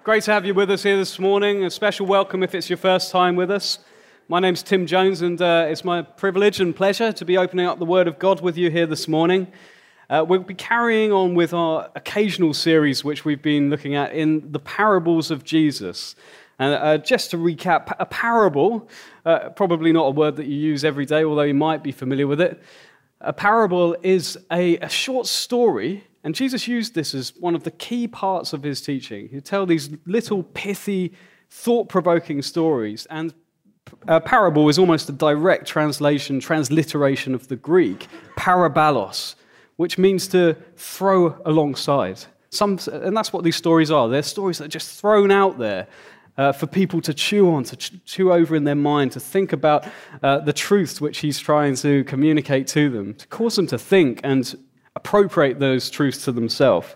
Great to have you with us here this morning. A special welcome if it's your first time with us. My name's Tim Jones, and it's my privilege and pleasure to be opening up the Word of God with you here this morning. We'll be carrying on with our occasional series, which we've been looking at in the parables of Jesus. And just to recap, a parable, probably not a word that you use every day, although you might be familiar with it. A parable is a short story. And Jesus used this as one of the key parts of his teaching. He'd tell these little pithy, thought-provoking stories. And a parable is almost a direct transliteration of the Greek, parabalos, which means to throw alongside. And that's what these stories are. They're stories that are just thrown out there for people to chew on, to chew over in their mind, to think about the truths which he's trying to communicate to them, to cause them to think and appropriate those truths to themselves.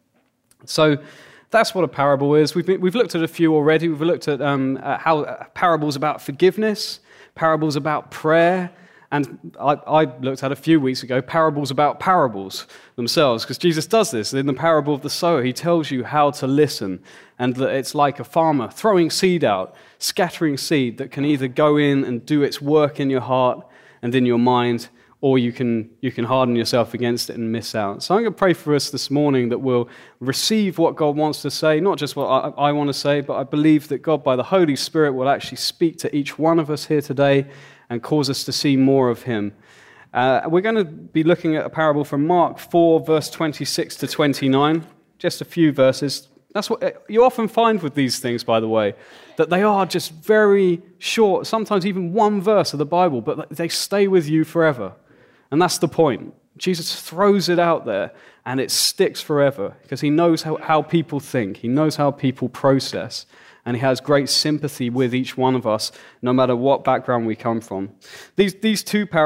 So that's what a parable is. We've looked at a few already. We've looked at how parables about forgiveness, parables about prayer, and I looked at a few weeks ago parables about parables themselves, because Jesus does this. In the parable of the sower, he tells you how to listen, and that it's like a farmer throwing seed out, scattering seed that can either go in and do its work in your heart and in your mind, or you can harden yourself against it and miss out. So I'm going to pray for us this morning that we'll receive what God wants to say, not just what I want to say, but I believe that God, by the Holy Spirit, will actually speak to each one of us here today and cause us to see more of him. We're going to be looking at a parable from Mark 4, verse 26 to 29, just a few verses. That's what you often find with these things, by the way, that they are just very short, sometimes even one verse of the Bible, but they stay with you forever. And that's the point. Jesus throws it out there, and it sticks forever, because he knows how people think. He knows how people process, and he has great sympathy with each one of us, no matter what background we come from. These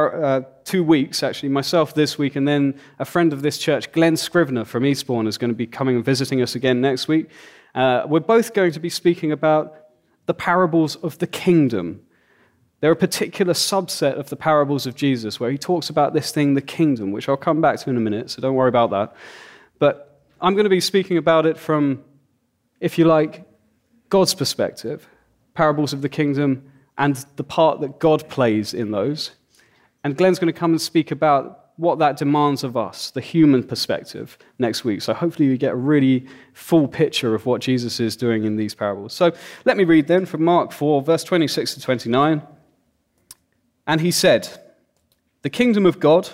2 weeks, actually, myself this week, and then a friend of this church, Glenn Scrivener from Eastbourne, is going to be coming and visiting us again next week. We're both going to be speaking about the parables of the kingdom. They're a particular subset of the parables of Jesus, where he talks about this thing, the kingdom, which I'll come back to in a minute, so don't worry about that. But I'm going to be speaking about it from, if you like, God's perspective, parables of the kingdom, and the part that God plays in those. And Glenn's going to come and speak about what that demands of us, the human perspective, next week. So hopefully you get a really full picture of what Jesus is doing in these parables. So let me read then from Mark 4, verse 26 to 29. And he said, "The kingdom of God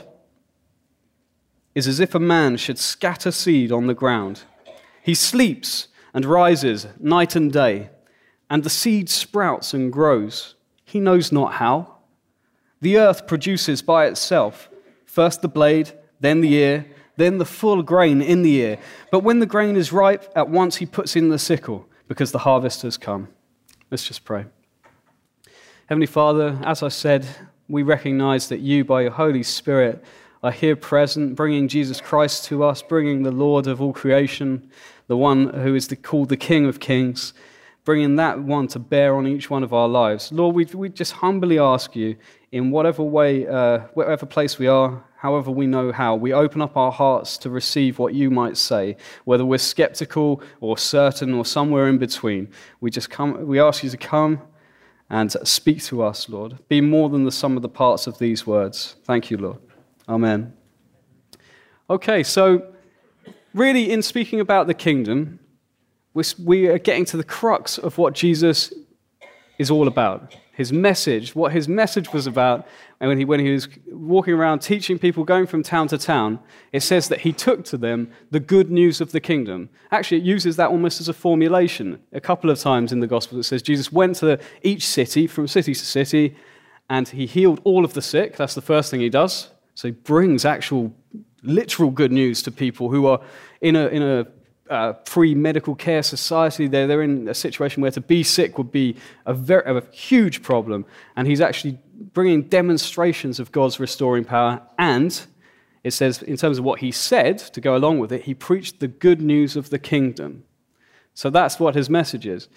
is as if a man should scatter seed on the ground. He sleeps and rises night and day, and the seed sprouts and grows. He knows not how. The earth produces by itself first the blade, then the ear, then the full grain in the ear. But when the grain is ripe, at once he puts in the sickle, because the harvest has come." Let's just pray. Heavenly Father, as I said, we recognize that you, by your Holy Spirit, are here present, bringing Jesus Christ to us, bringing the Lord of all creation, the one who is called the King of Kings, bringing that one to bear on each one of our lives. Lord, we just humbly ask you, in whatever way, whatever place we are, however we know how, we open up our hearts to receive what you might say, whether we're skeptical or certain or somewhere in between. We ask you to come and speak to us, Lord. Be more than the sum of the parts of these words. Thank you, Lord. Amen. Okay, so really in speaking about the kingdom, we are getting to the crux of what Jesus is all about. His message, what his message was about, and when he was walking around teaching people, going from town to town, it says that he took to them the good news of the kingdom. Actually, it uses that almost as a formulation. A couple of times in the Gospel it says Jesus went to each city, from city to city, and he healed all of the sick. That's the first thing he does. So he brings actual, literal good news to people who are in a pre-medical care society. They're in a situation where to be sick would be a huge problem. And he's actually bringing demonstrations of God's restoring power. And it says, in terms of what he said, to go along with it, he preached the good news of the kingdom. So that's what his message is.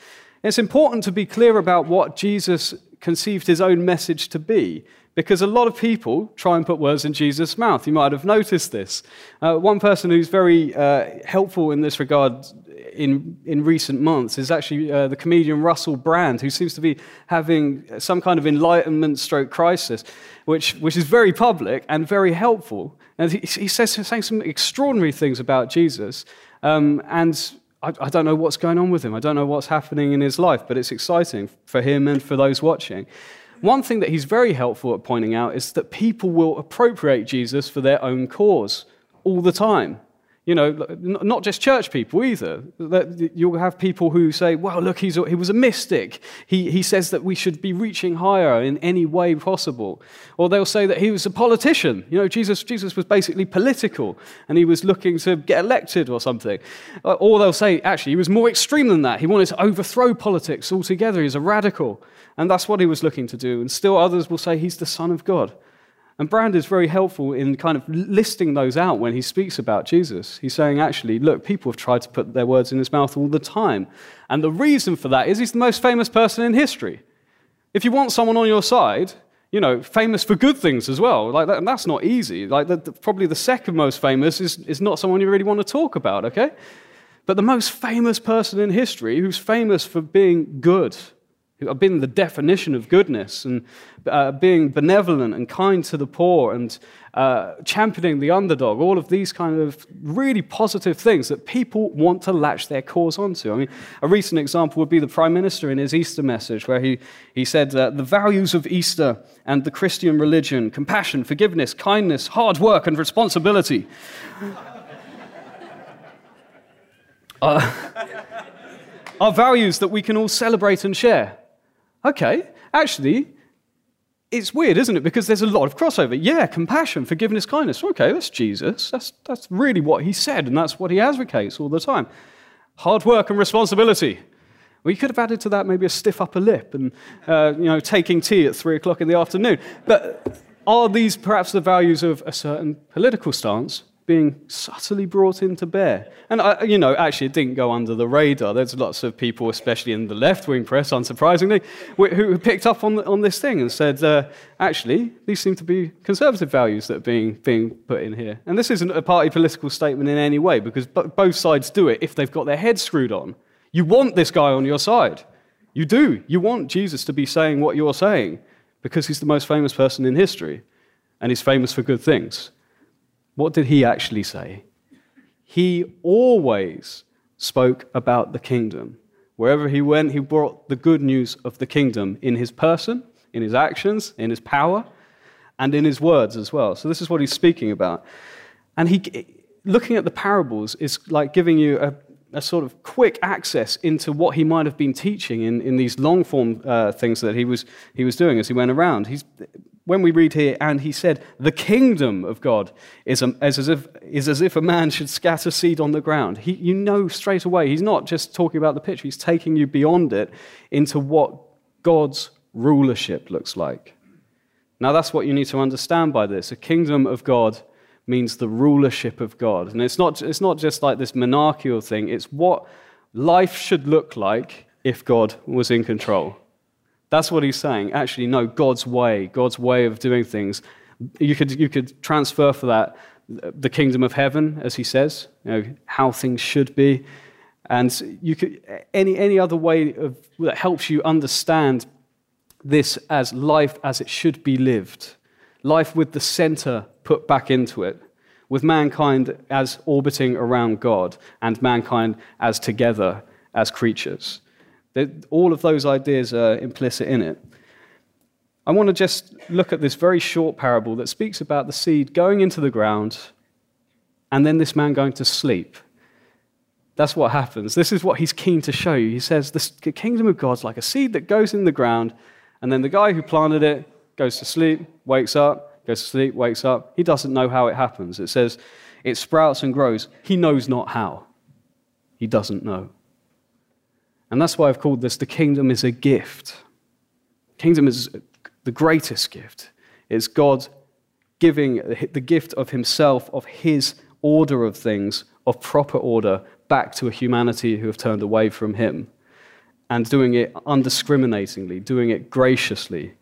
It's important to be clear about what Jesus conceived his own message to be, because a lot of people try and put words in Jesus' mouth. You might have noticed this. One person who's very helpful in this regard in recent months is actually the comedian Russell Brand, who seems to be having some kind of enlightenment stroke crisis, which is very public and very helpful. And he says saying some extraordinary things about Jesus, and I don't know what's going on with him. I don't know what's happening in his life, but it's exciting for him and for those watching. One thing that he's very helpful at pointing out is that people will appropriate Jesus for their own cause all the time. You know, not just church people either. You'll have people who say, well, look, he was a mystic. He says that we should be reaching higher in any way possible. Or they'll say that he was a politician. You know, Jesus was basically political and he was looking to get elected or something. Or they'll say, actually, he was more extreme than that. He wanted to overthrow politics altogether. He's a radical. And that's what he was looking to do. And still others will say he's the Son of God. And Brand is very helpful in kind of listing those out when he speaks about Jesus. He's saying, actually, look, people have tried to put their words in his mouth all the time. And the reason for that is he's the most famous person in history. If you want someone on your side, you know, famous for good things as well, like that, and that's not easy. Like probably the second most famous is not someone you really want to talk about, okay? But the most famous person in history who's famous for being good, being the definition of goodness and being benevolent and kind to the poor and championing the underdog, all of these kind of really positive things that people want to latch their cause onto. I mean, a recent example would be the Prime Minister in his Easter message, where he said the values of Easter and the Christian religion, compassion, forgiveness, kindness, hard work, and responsibility are values that we can all celebrate and share. Okay, actually, it's weird, isn't it? Because there's a lot of crossover. Yeah, compassion, forgiveness, kindness. Okay, that's Jesus. That's really what he said, and that's what he advocates all the time. Hard work and responsibility. Well, you could have added to that maybe a stiff upper lip and taking tea at 3 o'clock in the afternoon. But are these perhaps the values of a certain political stance being subtly brought into bear? And, actually, it didn't go under the radar. There's lots of people, especially in the left-wing press, unsurprisingly, who picked up on this thing and said, actually, these seem to be conservative values that are being put in here. And this isn't a party political statement in any way, because both sides do it if they've got their heads screwed on. You want this guy on your side. You do. You want Jesus to be saying what you're saying, because he's the most famous person in history, and he's famous for good things. What did he actually say? He always spoke about the kingdom. Wherever he went, he brought the good news of the kingdom in his person, in his actions, in his power, and in his words as well. So this is what he's speaking about. And looking at the parables is like giving you a sort of quick access into what he might have been teaching in these long-form things that he was doing as he went around. When we read here, and he said, the kingdom of God is as if a man should scatter seed on the ground. You know straight away, he's not just talking about the picture, he's taking you beyond it into what God's rulership looks like. Now that's what you need to understand by this. A kingdom of God means the rulership of God. And it's not just like this monarchical thing, it's what life should look like if God was in control. That's what he's saying. Actually, no, God's way of doing things. You could transfer for that the kingdom of heaven, as he says, how things should be. And you could any other way that helps you understand this as life as it should be lived. Life with the center put back into it, with mankind as orbiting around God and mankind as together as creatures. All of those ideas are implicit in it. I want to just look at this very short parable that speaks about the seed going into the ground and then this man going to sleep. That's what happens. This is what he's keen to show you. He says the kingdom of God's like a seed that goes in the ground, and then the guy who planted it goes to sleep, wakes up, goes to sleep, wakes up. He doesn't know how it happens. It says it sprouts and grows. He knows not how. He doesn't know. And that's why I've called this the kingdom is a gift. Kingdom is the greatest gift. It's God giving the gift of himself, of his order of things, of proper order, back to a humanity who have turned away from him. and doing it undiscriminatingly, doing it graciously.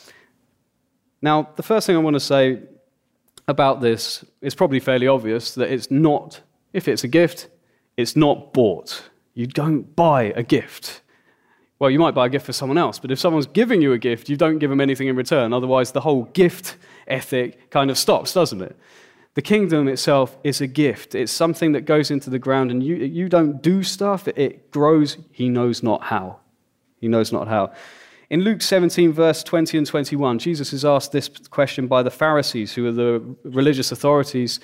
Now, the first thing I want to say about this is probably fairly obvious, that it's not, if it's a gift, it's not bought. You don't buy a gift. Well, you might buy a gift for someone else, but if someone's giving you a gift, you don't give them anything in return. Otherwise, the whole gift ethic kind of stops, doesn't it? The kingdom itself is a gift. It's something that goes into the ground, and you don't do stuff. It grows. He knows not how. He knows not how. In Luke 17, verse 20 and 21, Jesus is asked this question by the Pharisees, who are the religious authorities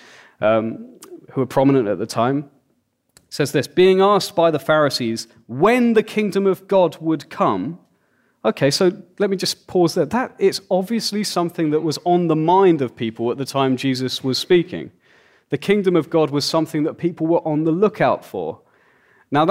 who are prominent at the time. It says this, being asked by the Pharisees when the kingdom of God would come. Okay, so let me just pause there. That is obviously something that was on the mind of people at the time Jesus was speaking. The kingdom of God was something that people were on the lookout for. Now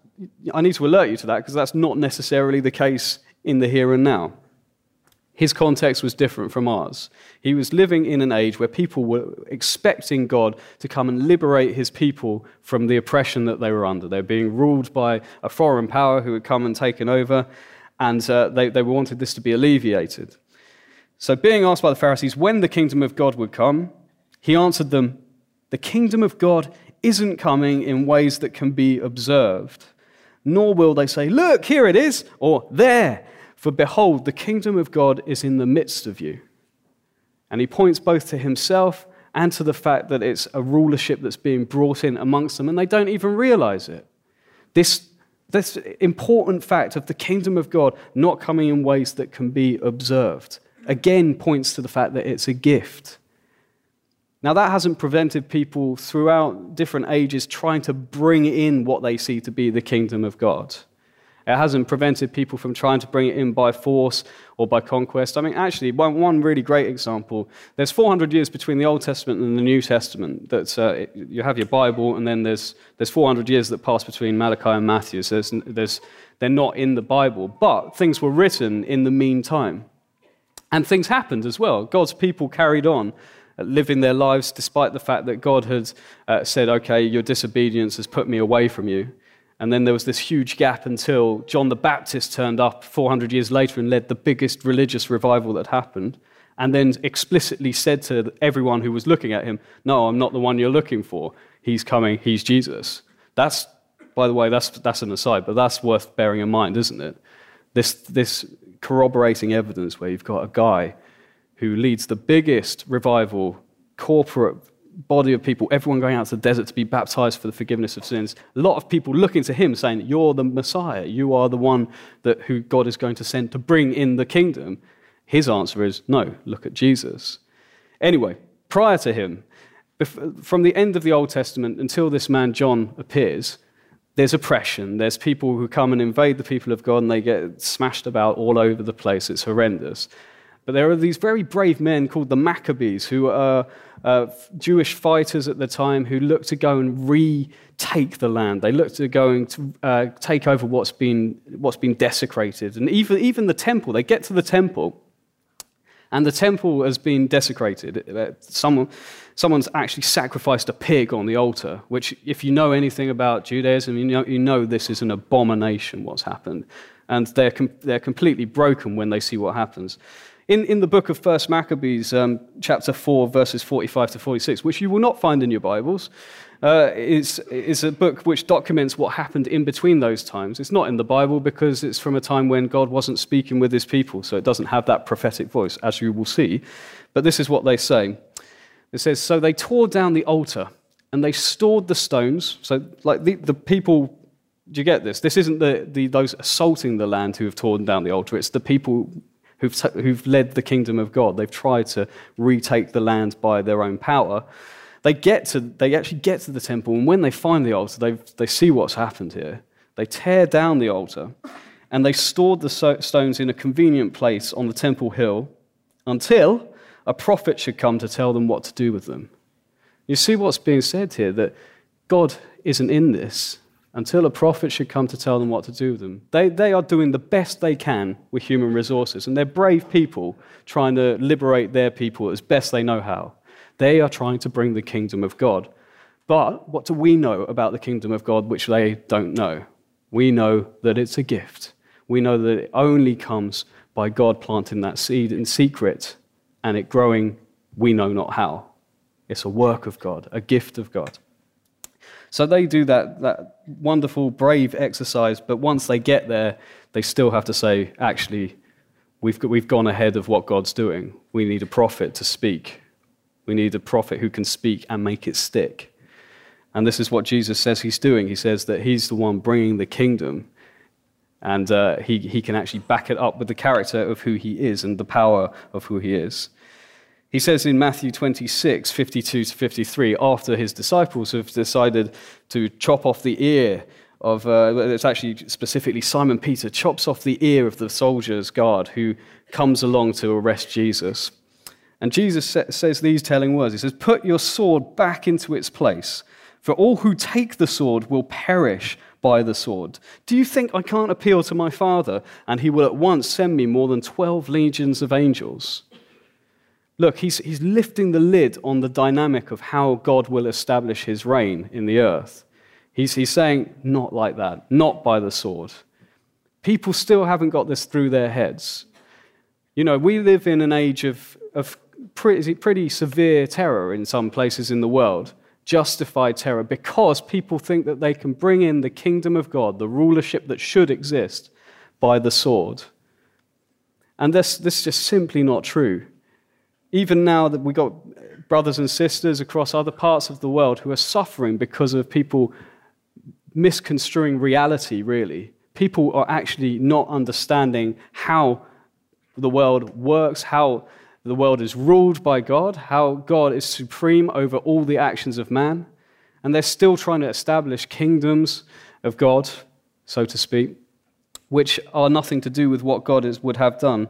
I need to alert you to that, because that's not necessarily the case in the here and now. His context was different from ours. He was living in an age where people were expecting God to come and liberate his people from the oppression that they were under. They were being ruled by a foreign power who had come and taken over, and they wanted this to be alleviated. So being asked by the Pharisees when the kingdom of God would come, he answered them, the kingdom of God isn't coming in ways that can be observed, nor will they say, look, here it is, or there. For behold, the kingdom of God is in the midst of you. And he points both to himself and to the fact that it's a rulership that's being brought in amongst them, and they don't even realize it. This important fact of the kingdom of God not coming in ways that can be observed, again points to the fact that it's a gift. Now, that hasn't prevented people throughout different ages trying to bring in what they see to be the kingdom of God. It hasn't prevented people from trying to bring it in by force or by conquest. I mean, actually, one really great example, there's 400 years between the Old Testament and the New Testament. You have your Bible, and then there's 400 years that pass between Malachi and Matthew. So they're not in the Bible, but things were written in the meantime. And things happened as well. God's people carried on living their lives despite the fact that God had said, okay, your disobedience has put me away from you. And then there was this huge gap until John the Baptist turned up 400 years later and led the biggest religious revival that happened, and then explicitly said to everyone who was looking at him, no, I'm not the one you're looking for. He's coming, he's Jesus. That's, by the way, that's an aside, but that's worth bearing in mind, isn't it? This corroborating evidence where you've got a guy who leads the biggest revival, corporate body of people, everyone going out to the desert to be baptized for the forgiveness of sins. A lot of people looking to him saying, you're the Messiah, you are the one who God is going to send to bring in the kingdom. His answer is, no, look at Jesus. Anyway, prior to him, from the end of the Old Testament until this man John appears, there's oppression. There's people who come and invade the people of God, and they get smashed about all over the place. It's horrendous. But there are these very brave men called the Maccabees, who are Jewish fighters at the time, who look to go and retake the land. They look to go and take over what's been desecrated. And even the temple, they get to the temple, and the temple has been desecrated. Someone's actually sacrificed a pig on the altar, which, if you know anything about Judaism, you know this is an abomination, what's happened. And they're completely broken when they see what happens. In the book of 1 Maccabees, chapter 4, verses 45 to 46, which you will not find in your Bibles, is a book which documents what happened in between those times. It's not in the Bible because it's from a time when God wasn't speaking with his people, so it doesn't have that prophetic voice, as you will see. But this is what they say. It says, so they tore down the altar, and they stored the stones. So like the people, do you get this? This isn't those assaulting the land who have torn down the altar. It's the people who've led the kingdom of God. They've tried to retake the land by their own power. They actually get to the temple, and when they find the altar, they see what's happened here. They tear down the altar, and they stored the stones in a convenient place on the temple hill until a prophet should come to tell them what to do with them. You see what's being said here, that God isn't in this until a prophet should come to tell them what to do with them. They are doing the best they can with human resources, and they're brave people trying to liberate their people as best they know how. They are trying to bring the kingdom of God. But what do we know about the kingdom of God which they don't know? We know that it's a gift. We know that it only comes by God planting that seed in secret and it growing we know not how. It's a work of God, a gift of God. So they do that wonderful, brave exercise, but once they get there, they still have to say, actually, we've gone ahead of what God's doing. We need a prophet to speak. We need a prophet who can speak and make it stick. And this is what Jesus says he's doing. He says that he's the one bringing the kingdom, and he can actually back it up with the character of who he is and the power of who he is. He says in Matthew 26, 52 to 53, after his disciples have decided to chop off the ear of, it's actually specifically Simon Peter, chops off the ear of the soldier's guard who comes along to arrest Jesus. And Jesus says these telling words. He says, "Put your sword back into its place, for all who take the sword will perish by the sword. Do you think I can't appeal to my Father, and he will at once send me more than 12 legions of angels?" Look, he's lifting the lid on the dynamic of how God will establish his reign in the earth. He's saying, not like that, not by the sword. People still haven't got this through their heads. You know, we live in an age of pretty severe terror in some places in the world, justified terror, because people think that they can bring in the kingdom of God, the rulership that should exist, by the sword. And this is just simply not true. Even now that we've got brothers and sisters across other parts of the world who are suffering because of people misconstruing reality, really. People are actually not understanding how the world works, how the world is ruled by God, how God is supreme over all the actions of man. And they're still trying to establish kingdoms of God, so to speak, which are nothing to do with what God would have done.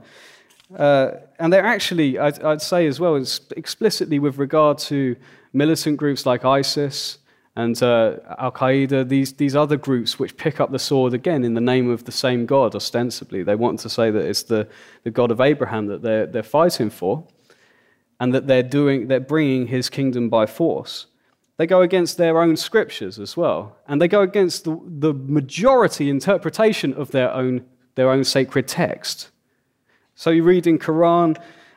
And they're actually, I'd say as well, explicitly with regard to militant groups like ISIS and Al-Qaeda, these other groups which pick up the sword again in the name of the same God, ostensibly. They want to say that it's the God of Abraham that they're fighting for, and that they're bringing his kingdom by force. They go against their own scriptures as well, and they go against the majority interpretation of their own sacred text. So you read in Quran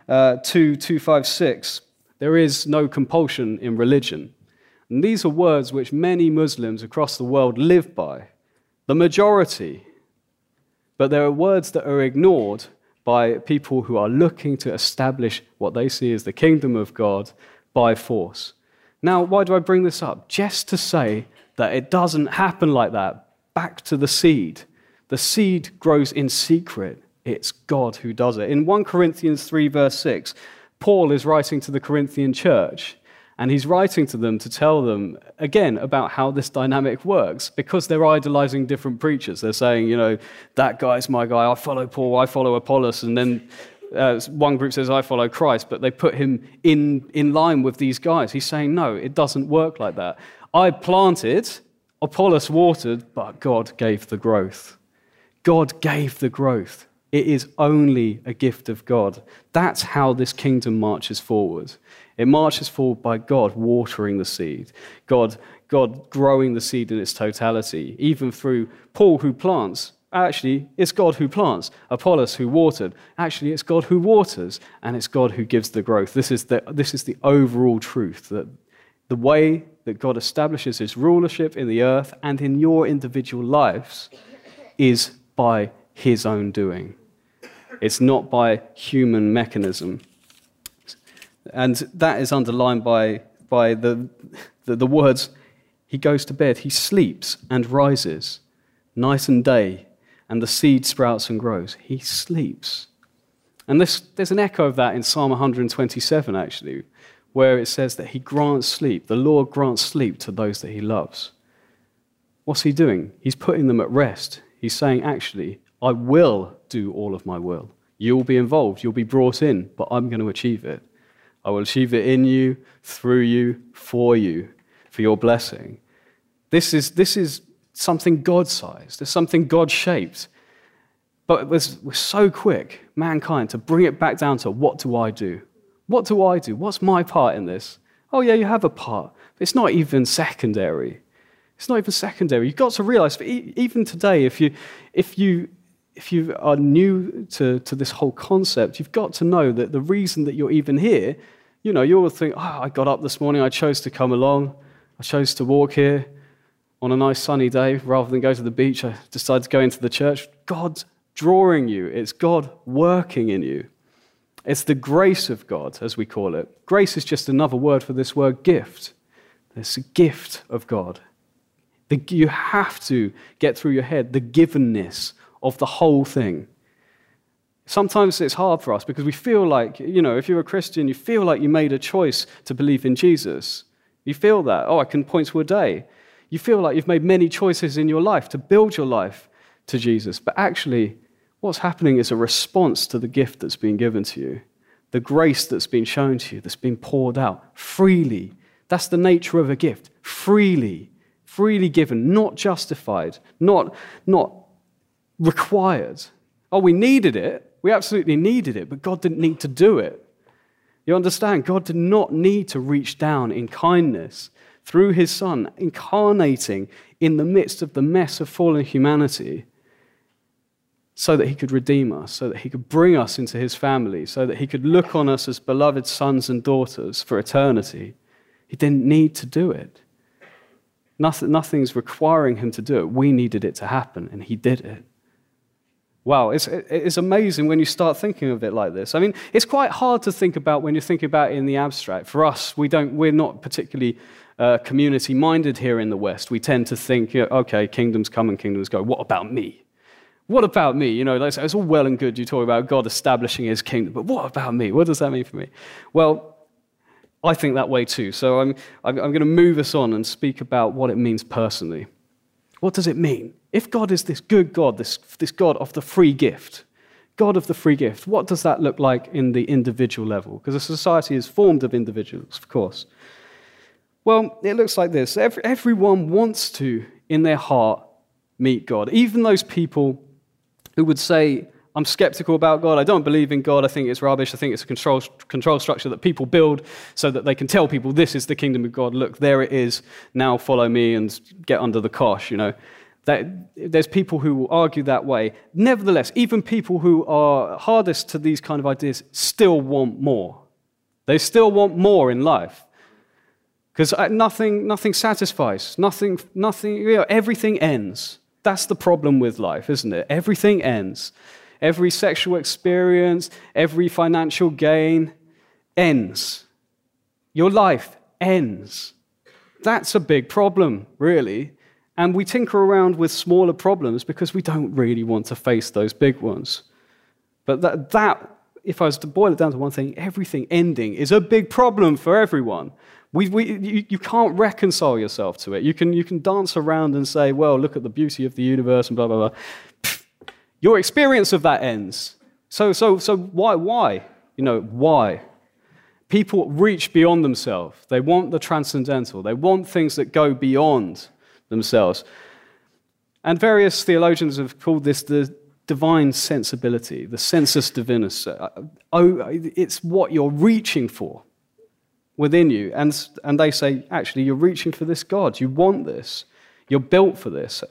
2:256, there is no compulsion in religion. And these are words which many Muslims across the world live by, the majority. But there are words that are ignored by people who are looking to establish what they see as the kingdom of God by force. Now, why do I bring this up? Just to say that it doesn't happen like that. Back to the seed. The seed grows in secret. It's God who does it. In 1 Corinthians 3, verse 6, Paul is writing to the Corinthian church, and he's writing to them to tell them, again, about how this dynamic works, because they're idolizing different preachers. They're saying, you know, that guy's my guy, I follow Paul, I follow Apollos, and then one group says, I follow Christ, but they put him in line with these guys. He's saying, no, it doesn't work like that. I planted, Apollos watered, but God gave the growth. God gave the growth. It is only a gift of God. That's how this kingdom marches forward. It marches forward by God watering the seed, God growing the seed in its totality, even through Paul who plants. Actually, it's God who plants. Apollos who watered. Actually, it's God who waters, and it's God who gives the growth. This is the overall truth, that the way that God establishes his rulership in the earth and in your individual lives is by his own doing. It's not by human mechanism. And that is underlined by the words, he goes to bed, he sleeps and rises, night and day, and the seed sprouts and grows. He sleeps. And there's an echo of that in Psalm 127, actually, where it says that he grants sleep. The Lord grants sleep to those that he loves. What's he doing? He's putting them at rest. He's saying, actually, I will do all of my will. You'll be involved. You'll be brought in, but I'm going to achieve it. I will achieve it in you, through you, for your blessing. This is something God-sized. It's something God-shaped. But we're so quick, mankind, to bring it back down to what do I do? What do I do? What's my part in this? Oh yeah, you have a part. It's not even secondary. It's not even secondary. You've got to realize, even today, if you are new to this whole concept, you've got to know that the reason that you're even here, you'll think, I got up this morning, I chose to come along, I chose to walk here on a nice sunny day rather than go to the beach. I decided to go into the church. God's drawing you. It's God working in you. It's the grace of God, as we call it. Grace is just another word for this word gift. It's a gift of God. You have to get through your head the givenness of the whole thing. Sometimes it's hard for us because we feel like, if you're a Christian, you feel like you made a choice to believe in Jesus. You feel that. I can point to a day. You feel like you've made many choices in your life to build your life to Jesus. But actually, what's happening is a response to the gift that's been given to you, the grace that's been shown to you, that's been poured out freely. That's the nature of a gift. Freely given, not justified, not required. We needed it. We absolutely needed it, but God didn't need to do it. You understand? God did not need to reach down in kindness through his Son, incarnating in the midst of the mess of fallen humanity so that he could redeem us, so that he could bring us into his family, so that he could look on us as beloved sons and daughters for eternity. He didn't need to do it. Nothing's requiring him to do it. We needed it to happen, and he did it. Wow, it's amazing when you start thinking of it like this. I mean, it's quite hard to think about when you're thinking about it in the abstract. For us, we're not particularly community-minded here in the West. We tend to think, okay, kingdoms come and kingdoms go. What about me? What about me? It's all well and good you talk about God establishing his kingdom, but what about me? What does that mean for me? Well, I think that way too. So I'm going to move us on and speak about what it means personally. What does it mean? If God is this good God, this God of the free gift, God of the free gift, what does that look like in the individual level? Because a society is formed of individuals, of course. Well, it looks like this. Everyone wants to, in their heart, meet God. Even those people who would say, I'm skeptical about God, I don't believe in God, I think it's rubbish, I think it's a control structure that people build so that they can tell people this is the kingdom of God, look, there it is, now follow me and get under the cosh, There's people who will argue that way. Nevertheless, even people who are hardest to these kind of ideas still want more. They still want more in life. Because nothing satisfies, nothing, everything ends. That's the problem with life, isn't it? Everything ends. Every sexual experience, every financial gain ends. Your life ends. That's a big problem, really. And we tinker around with smaller problems because we don't really want to face those big ones. But that, if I was to boil it down to one thing, everything ending is a big problem for everyone. You can't reconcile yourself to it. You can dance around and say, well, look at the beauty of the universe and blah, blah, blah. Your experience of that ends. So why? Why? People reach beyond themselves. They want the transcendental. They want things that go beyond themselves. And various theologians have called this the divine sensibility, the sensus divinus. It's what you're reaching for within you. And they say, actually, you're reaching for this God. You want this. You're built for this.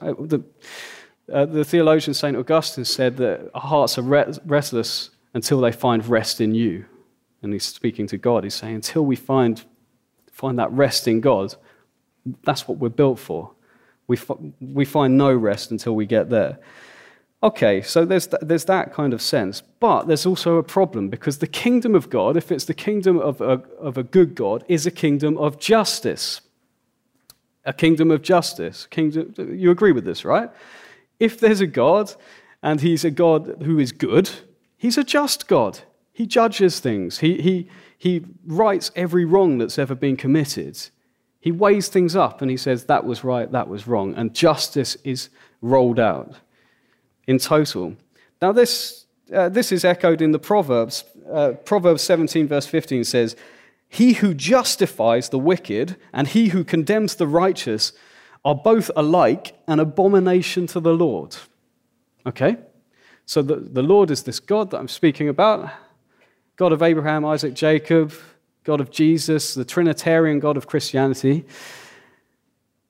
The theologian St. Augustine said that our hearts are restless until they find rest in you. And he's speaking to God. He's saying, until we find that rest in God, that's what we're built for. We find no rest until we get there. Okay, so there's that kind of sense. But there's also a problem, because the kingdom of God, if it's the kingdom of a good God, is a kingdom of justice. A kingdom of justice. You agree with this, right? If there's a God, and he's a God who is good, he's a just God. He judges things. He rights every wrong that's ever been committed. He weighs things up and he says, that was right, that was wrong. And justice is rolled out in total. Now this is echoed in the Proverbs. Proverbs 17 verse 15 says, he who justifies the wicked and he who condemns the righteous are both alike an abomination to the Lord. Okay? So the Lord is this God that I'm speaking about, God of Abraham, Isaac, Jacob, God of Jesus, the Trinitarian God of Christianity.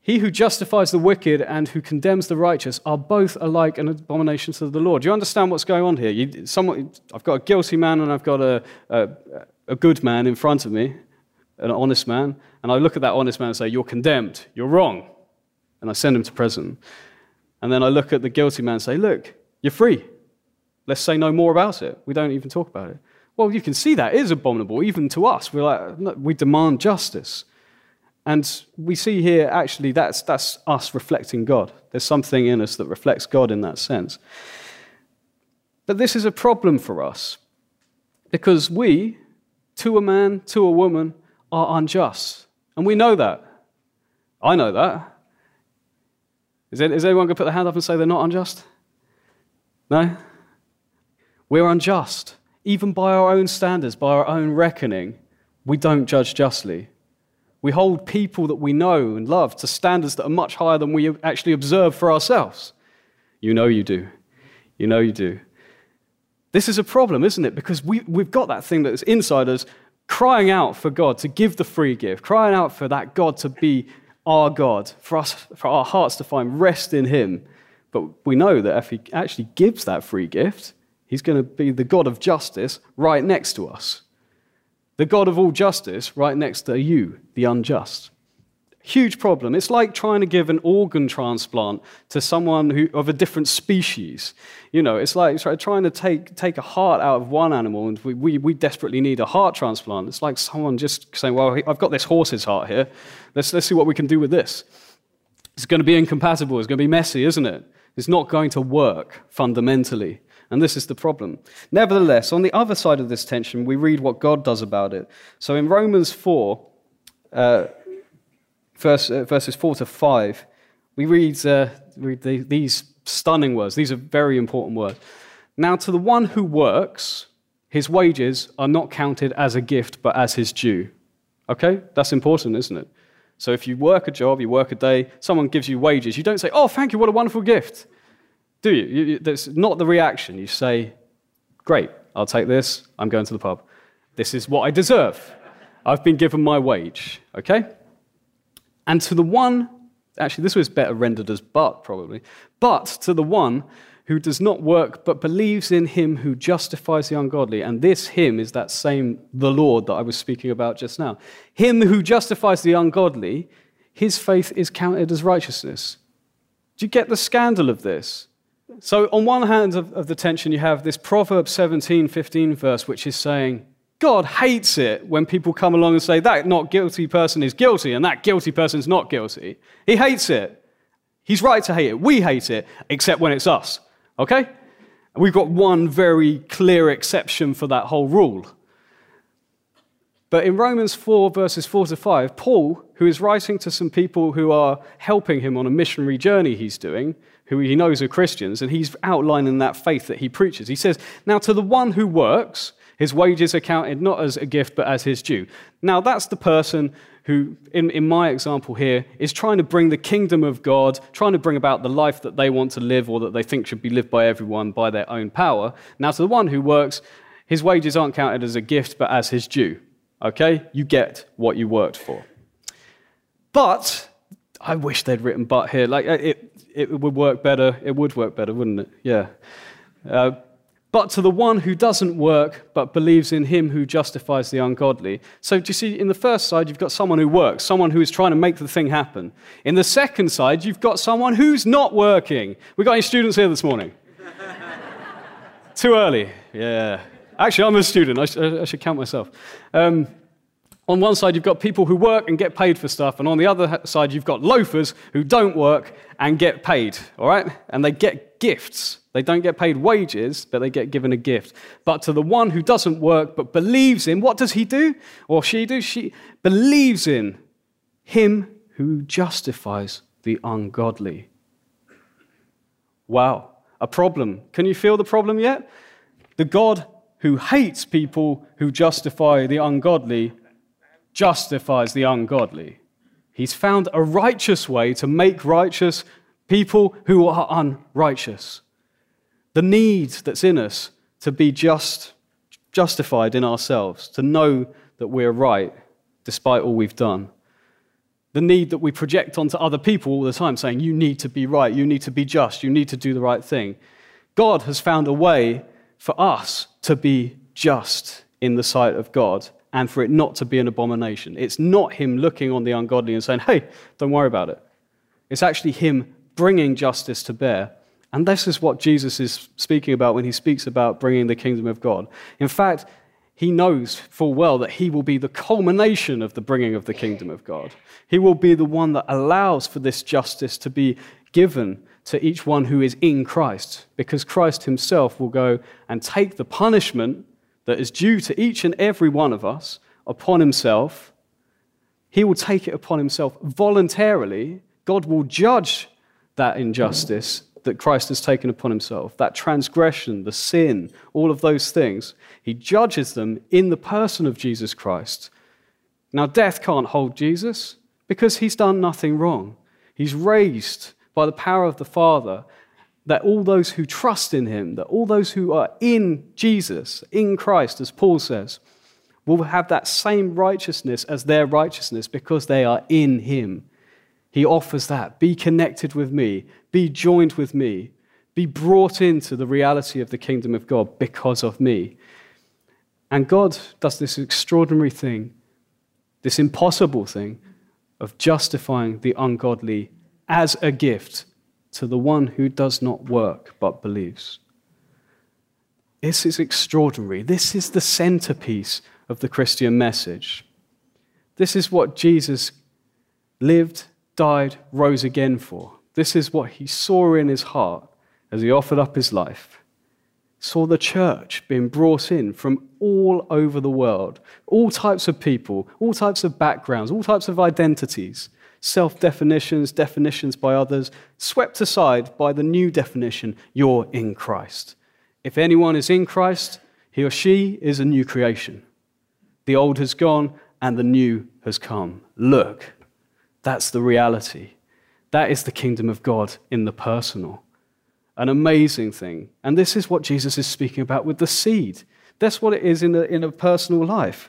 He who justifies the wicked and who condemns the righteous are both alike an abomination to the Lord. Do you understand what's going on here? I've got a guilty man and I've got a good man in front of me, an honest man, and I look at that honest man and say, you're condemned, you're wrong, and I send him to prison. And then I look at the guilty man and say, look, you're free. Let's say no more about it. We don't even talk about it. Well, you can see that is abominable, even to us. We're like, no, we demand justice. And we see here, actually, that's us reflecting God. There's something in us that reflects God in that sense. But this is a problem for us, because we, to a man, to a woman, are unjust. And we know that. I know that. Is anyone going to put their hand up and say they're not unjust? No? We're unjust. Even by our own standards, by our own reckoning, we don't judge justly. We hold people that we know and love to standards that are much higher than we actually observe for ourselves. You know you do. You know you do. This is a problem, isn't it? Because we've got that thing that is inside us crying out for God to give the free gift, crying out for that God to be our God, for our hearts to find rest in him. But we know that if he actually gives that free gift, he's going to be the God of justice right next to us. The God of all justice right next to you, the unjust. Huge problem. It's like trying to give an organ transplant to someone of a different species. You know, it's like trying to take a heart out of one animal, and we desperately need a heart transplant. It's like someone just saying, well, I've got this horse's heart here. Let's see what we can do with this. It's going to be incompatible. It's going to be messy, isn't it? It's not going to work fundamentally. And this is the problem. Nevertheless, on the other side of this tension, we read what God does about it. So in Romans 4, verses 4 to 5, we read these stunning words. These are very important words. Now, to the one who works, his wages are not counted as a gift, but as his due. Okay? That's important, isn't it? So if you work a job, you work a day, someone gives you wages, you don't say, oh, thank you, what a wonderful gift. Do you? That's not the reaction. You say, great, I'll take this, I'm going to the pub. This is what I deserve. I've been given my wage, okay? And to the one, actually this was better rendered as but, probably, but to the one who does not work but believes in him who justifies the ungodly, and this him is that same the Lord that I was speaking about just now. Him who justifies the ungodly, his faith is counted as righteousness. Do you get the scandal of this? So on one hand of the tension, you have this Proverbs 17:15 verse, which is saying, God hates it when people come along and say, that not guilty person is guilty, and that guilty person is not guilty. He hates it. He's right to hate it. We hate it, except when it's us. Okay? And we've got one very clear exception for that whole rule. But in Romans 4, verses 4 to 5, Paul, who is writing to some people who are helping him on a missionary journey he's doing, who he knows are Christians, and he's outlining that faith that he preaches. He says, now to the one who works, his wages are counted not as a gift, but as his due. Now that's the person who, in my example here, is trying to bring the kingdom of God, trying to bring about the life that they want to live or that they think should be lived by everyone by their own power. Now to the one who works, his wages aren't counted as a gift, but as his due. Okay? You get what you worked for. But, I wish they'd written but here. Like, it would work better. It would work better, wouldn't it? Yeah. But to the one who doesn't work, but believes in him who justifies the ungodly. So do you see, in the first side, you've got someone who works, someone who is trying to make the thing happen. In the second side, you've got someone who's not working. We got any students here this morning? Too early. Yeah. Actually, I'm a student. I should count myself. On one side, you've got people who work and get paid for stuff, and on the other side, you've got loafers who don't work and get paid, all right? And they get gifts. They don't get paid wages, but they get given a gift. But to the one who doesn't work but believes in, what does he do? Or she do? She believes in him who justifies the ungodly. Wow, a problem. Can you feel the problem yet? The God who hates people who justify the ungodly justifies the ungodly. He's found a righteous way to make righteous people who are unrighteous. The need that's in us to be justified in ourselves, to know that we're right despite all we've done. the need that we project onto other people all the time, saying, you need to be right, you need to be just, you need to do the right thing. God has found a way for us to be just in the sight of God and for it not to be an abomination. It's not him looking on the ungodly and saying, hey, don't worry about it. It's actually him bringing justice to bear. And this is what Jesus is speaking about when he speaks about bringing the kingdom of God. In fact, he knows full well that he will be the culmination of the bringing of the kingdom of God. He will be the one that allows for this justice to be given to each one who is in Christ, because Christ himself will go and take the punishment that is due to each and every one of us upon himself. He will take it upon himself voluntarily. God will judge that injustice that Christ has taken upon himself, that transgression, the sin, all of those things. He judges them in the person of Jesus Christ. Now, death can't hold Jesus because he's done nothing wrong. He's raised by the power of the Father, that all those who trust in him, that all those who are in Jesus, in Christ, as Paul says, will have that same righteousness as their righteousness because they are in him. He offers that. Be connected with me. Be joined with me. Be brought into the reality of the kingdom of God because of me. And God does this extraordinary thing, this impossible thing of justifying the ungodly as a gift to the one who does not work but believes. This is extraordinary. This is the centerpiece of the Christian message. This is what Jesus lived, died, rose again for. This is what he saw in his heart as he offered up his life. Saw the church being brought in from all over the world, all types of people, all types of backgrounds, all types of identities, self-definitions, definitions by others, swept aside by the new definition, you're in Christ. If anyone is in Christ, he or she is a new creation. The old has gone and the new has come. Look, that's the reality. That is the kingdom of God in the personal. An amazing thing. And this is what Jesus is speaking about with the seed. That's what it is in a personal life.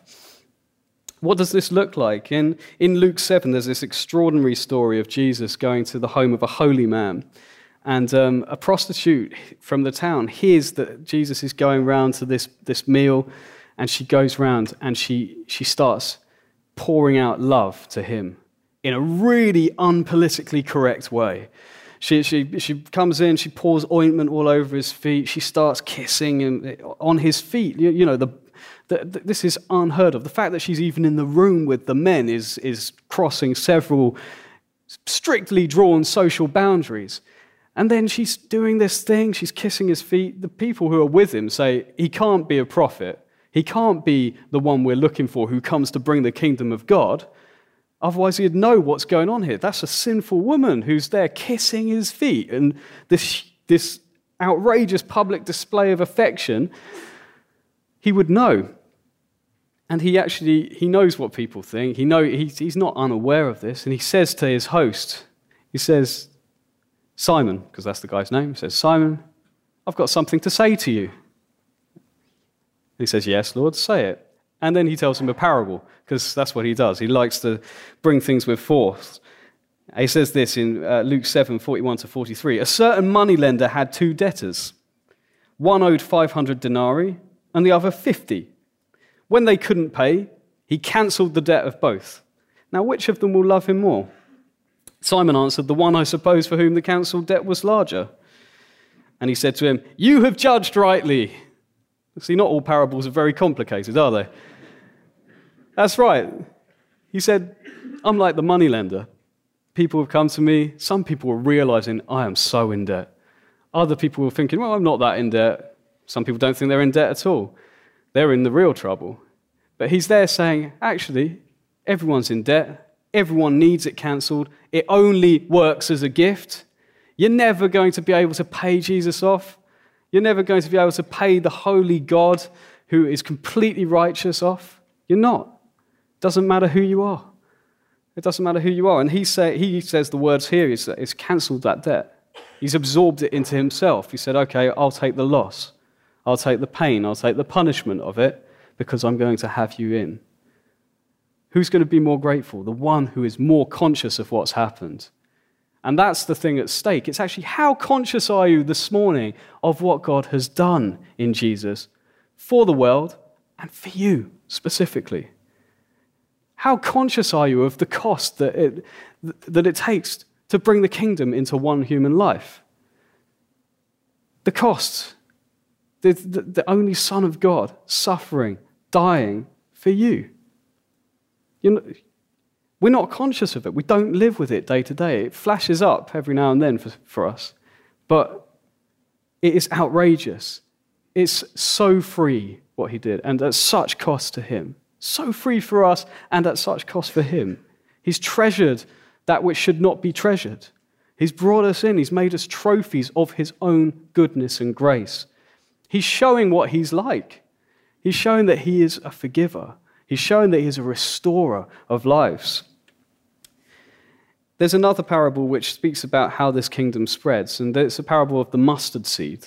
What does this look like? In Luke 7, there's this extraordinary story of Jesus going to the home of a holy man. And a prostitute from the town hears that Jesus is going round to this meal, and she goes round and she starts pouring out love to him in a really unpolitically correct way. She comes in, she pours ointment all over his feet, she starts kissing him on his feet. You know, this is unheard of. The fact that she's even in the room with the men is crossing several strictly drawn social boundaries. And then she's doing this thing, she's kissing his feet. The people who are with him say, he can't be a prophet. He can't be the one we're looking for who comes to bring the kingdom of God. Otherwise, he'd know what's going on here. That's a sinful woman who's there kissing his feet. And this outrageous public display of affection, he would know. And he knows what people think. He's not unaware of this. And he says to his host, he says, Simon, because that's the guy's name, he says, Simon, I've got something to say to you. And he says, yes, Lord, say it. And then he tells him a parable, because that's what he does. He likes to bring things with force. He says this in Luke 7, 41 to 43. A certain moneylender had two debtors. One owed 500 denarii and the other 50. When they couldn't pay, he cancelled the debt of both. Now, which of them will love him more? Simon answered, the one, I suppose, for whom the cancelled debt was larger. And he said to him, you have judged rightly. See, not all parables are very complicated, are they? That's right. He said, I'm like the moneylender. People have come to me. Some people are realizing I am so in debt. Other people are thinking, well, I'm not that in debt. Some people don't think they're in debt at all. They're in the real trouble. But he's there saying, actually, everyone's in debt. Everyone needs it cancelled. It only works as a gift. You're never going to be able to pay Jesus off. You're never going to be able to pay the holy God who is completely righteous off. You're not. It doesn't matter who you are. It doesn't matter who you are. And he says the words here is that it's cancelled that debt. He's absorbed it into himself. He said, okay, I'll take the loss. I'll take the pain. I'll take the punishment of it because I'm going to have you in. Who's going to be more grateful? The one who is more conscious of what's happened. And that's the thing at stake. It's actually, how conscious are you this morning of what God has done in Jesus for the world and for you specifically? How conscious are you of the cost that it takes to bring the kingdom into one human life? The cost, the only Son of God suffering, dying for you. We're not conscious of it. We don't live with it day to day. It flashes up every now and then for us. But it is outrageous. It's so free what he did, and at such cost to him. So free for us, and at such cost for him. He's treasured that which should not be treasured. He's brought us in. He's made us trophies of his own goodness and grace. He's showing what he's like. He's showing that he is a forgiver. He's showing that he is a restorer of lives. There's another parable which speaks about how this kingdom spreads, and it's a parable of the mustard seed.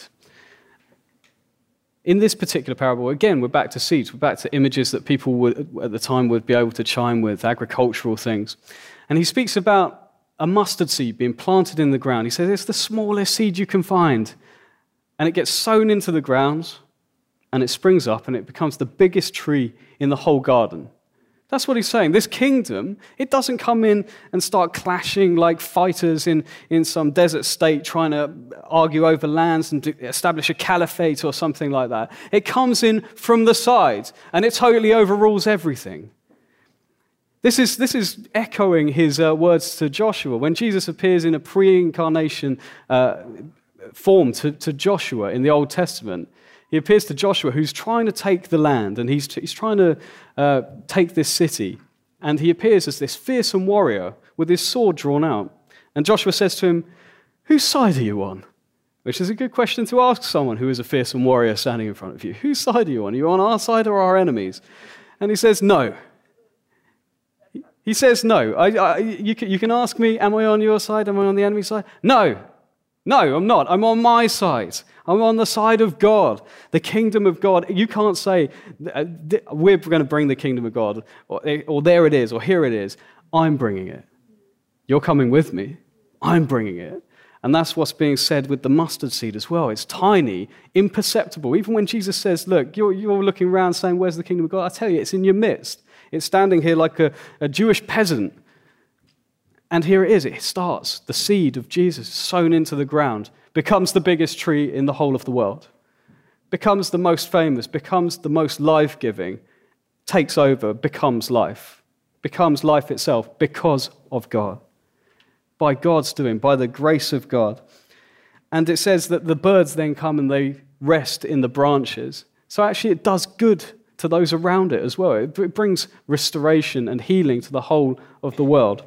In this particular parable, again, we're back to seeds. We're back to images that people at the time would be able to chime with, agricultural things. And he speaks about a mustard seed being planted in the ground. He says it's the smallest seed you can find. And it gets sown into the ground, and it springs up, and it becomes the biggest tree in the whole garden. That's what he's saying. This kingdom, it doesn't come in and start clashing like fighters in some desert state trying to argue over lands and establish a caliphate or something like that. It comes in from the side, and it totally overrules everything. This is echoing his words to Joshua. When Jesus appears in a pre-incarnation form to Joshua in the Old Testament, he appears to Joshua, who's trying to take the land, and he's trying to take this city. And he appears as this fearsome warrior with his sword drawn out. And Joshua says to him, "Whose side are you on?" Which is a good question to ask someone who is a fearsome warrior standing in front of you. Whose side are you on? Are you on our side or our enemies? And he says, "No." He says, "No." You can ask me, am I on your side? Am I on the enemy side? No. No, I'm not. I'm on my side. I'm on the side of God, the kingdom of God. You can't say, we're going to bring the kingdom of God, or there it is, or here it is. I'm bringing it. You're coming with me. I'm bringing it. And that's what's being said with the mustard seed as well. It's tiny, imperceptible. Even when Jesus says, look, you're looking around saying, where's the kingdom of God? I tell you, it's in your midst. It's standing here like a Jewish peasant. And here it is. It starts. The seed of Jesus sown into the ground becomes the biggest tree in the whole of the world, becomes the most famous, becomes the most life-giving, takes over, becomes life itself because of God, by God's doing, by the grace of God. And it says that the birds then come and they rest in the branches. So actually it does good to those around it as well. It brings restoration and healing to the whole of the world.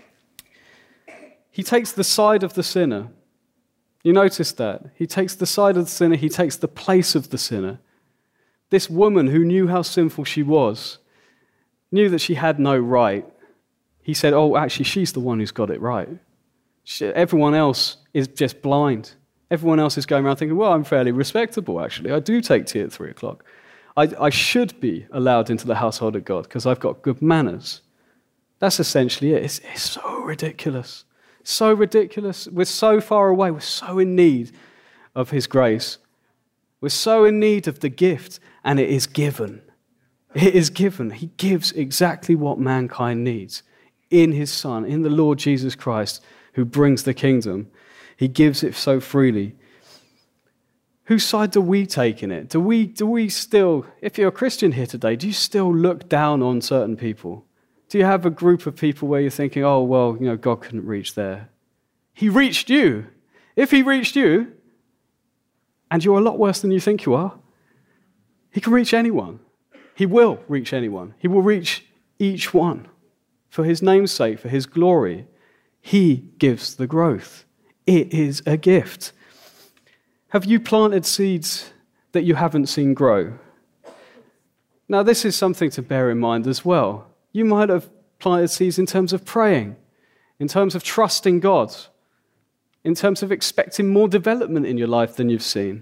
He takes the side of the sinner. You notice that? He takes the side of the sinner, he takes the place of the sinner. This woman who knew how sinful she was, knew that she had no right. He said, oh, actually, she's the one who's got it right. Everyone else is just blind. Everyone else is going around thinking, well, I'm fairly respectable, actually. I do take tea at 3 o'clock. I should be allowed into the household of God because I've got good manners. That's essentially it. It's so ridiculous. So ridiculous. We're so far away. We're so in need of his grace. We're so in need of the gift, and it is given. It is given. He gives exactly what mankind needs in his Son, in the Lord Jesus Christ, who brings the kingdom. He gives it so freely. Whose side do we take in it? Do we still, if you're a Christian here today, do you still look down on certain people? Do you have a group of people where you're thinking, oh, well, God couldn't reach there? He reached you. If he reached you, and you're a lot worse than you think you are, he can reach anyone. He will reach anyone. He will reach each one. For his name's sake, for his glory, he gives the growth. It is a gift. Have you planted seeds that you haven't seen grow? Now, this is something to bear in mind as well. You might have planted seeds in terms of praying, in terms of trusting God, in terms of expecting more development in your life than you've seen.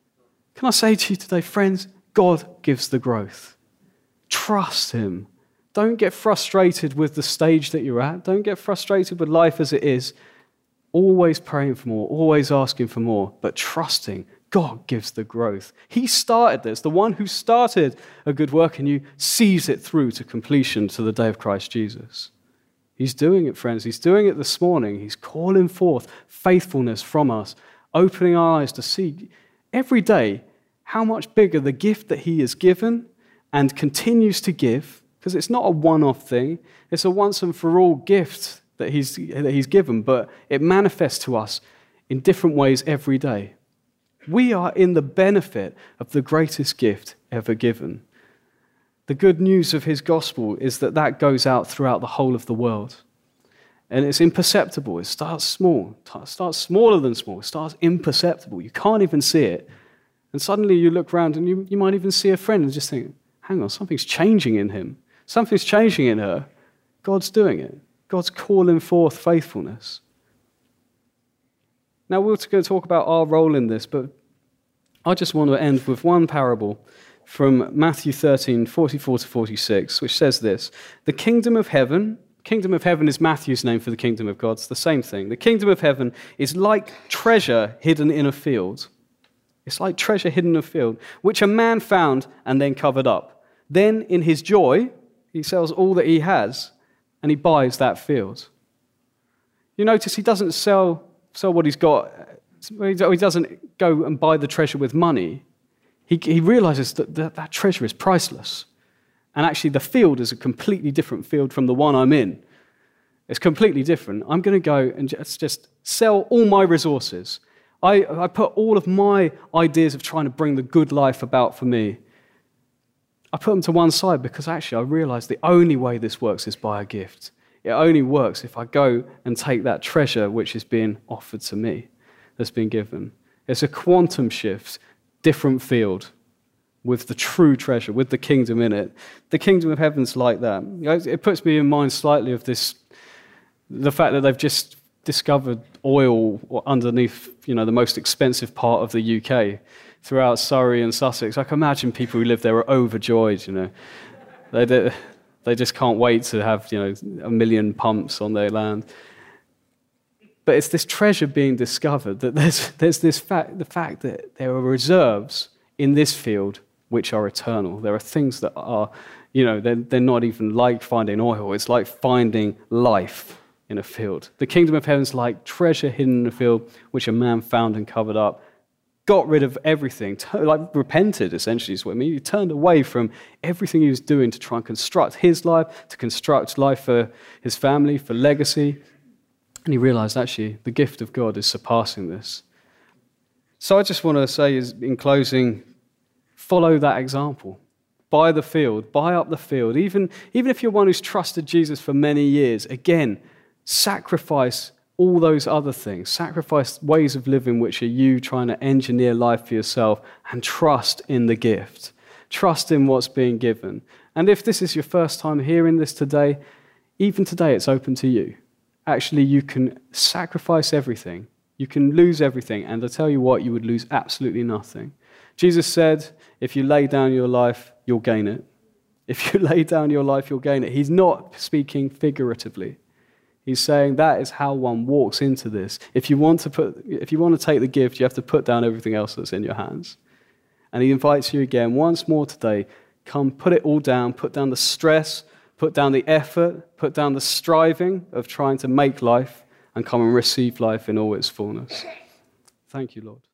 Can I say to you today, friends, God gives the growth. Trust him. Don't get frustrated with the stage that you're at. Don't get frustrated with life as it is. Always praying for more, always asking for more, but trusting God gives the growth. He started this. The one who started a good work in you sees it through to completion to the day of Christ Jesus. He's doing it, friends. He's doing it this morning. He's calling forth faithfulness from us, opening our eyes to see every day how much bigger the gift that he has given and continues to give, because it's not a one-off thing. It's a once and for all gift that he's given, but it manifests to us in different ways every day. We are in the benefit of the greatest gift ever given. The good news of his gospel is that that goes out throughout the whole of the world. And it's imperceptible. It starts small. It starts smaller than small. It starts imperceptible. You can't even see it. And suddenly you look around and you might even see a friend and just think, hang on, something's changing in him. Something's changing in her. God's doing it. God's calling forth faithfulness. Now, we're going to talk about our role in this, but I just want to end with one parable from Matthew 13, 44 to 46, which says this: the kingdom of heaven is Matthew's name for the kingdom of God. It's the same thing. The kingdom of heaven is like treasure hidden in a field. It's like treasure hidden in a field, which a man found and then covered up. Then in his joy, he sells all that he has and he buys that field. You notice he doesn't sell what he's got. He doesn't go and buy the treasure with money. He realizes that treasure is priceless. And actually the field is a completely different field from the one I'm in. It's completely different. I'm going to go and just sell all my resources. I put all of my ideas of trying to bring the good life about for me, I put them to one side because actually I realize the only way this works is by a gift. It only works if I go and take that treasure which is being offered to me, that's been given. It's a quantum shift, different field, with the true treasure, with the kingdom in it. The kingdom of heaven's like that. It puts me in mind slightly of the fact that they've just discovered oil underneath, the most expensive part of the UK, throughout Surrey and Sussex. I can imagine people who live there are overjoyed, They just can't wait to have, 1 million pumps on their land. But it's this treasure being discovered, that there's the fact that there are reserves in this field which are eternal. There are things that are, they're not even like finding oil. It's like finding life in a field. The kingdom of heaven is like treasure hidden in a field, which a man found and covered up. Got rid of everything, repented, essentially, is what I mean. He turned away from everything he was doing to try and construct his life, to construct life for his family, for legacy. And he realized, actually, the gift of God is surpassing this. So I just want to say, in closing, follow that example. Buy the field, buy up the field. Even if you're one who's trusted Jesus for many years, again, sacrifice all those other things. Sacrifice ways of living which are you trying to engineer life for yourself, and trust in the gift. Trust in what's being given. And if this is your first time hearing this today, even today it's open to you. Actually, you can sacrifice everything. You can lose everything. And I tell you what, you would lose absolutely nothing. Jesus said, if you lay down your life, you'll gain it. If you lay down your life, you'll gain it. He's not speaking figuratively. He's saying that is how one walks into this. If you want to take the gift, you have to put down everything else that's in your hands. And he invites you again, once more today, come put it all down, put down the stress, put down the effort, put down the striving of trying to make life, and come and receive life in all its fullness. Thank you, Lord.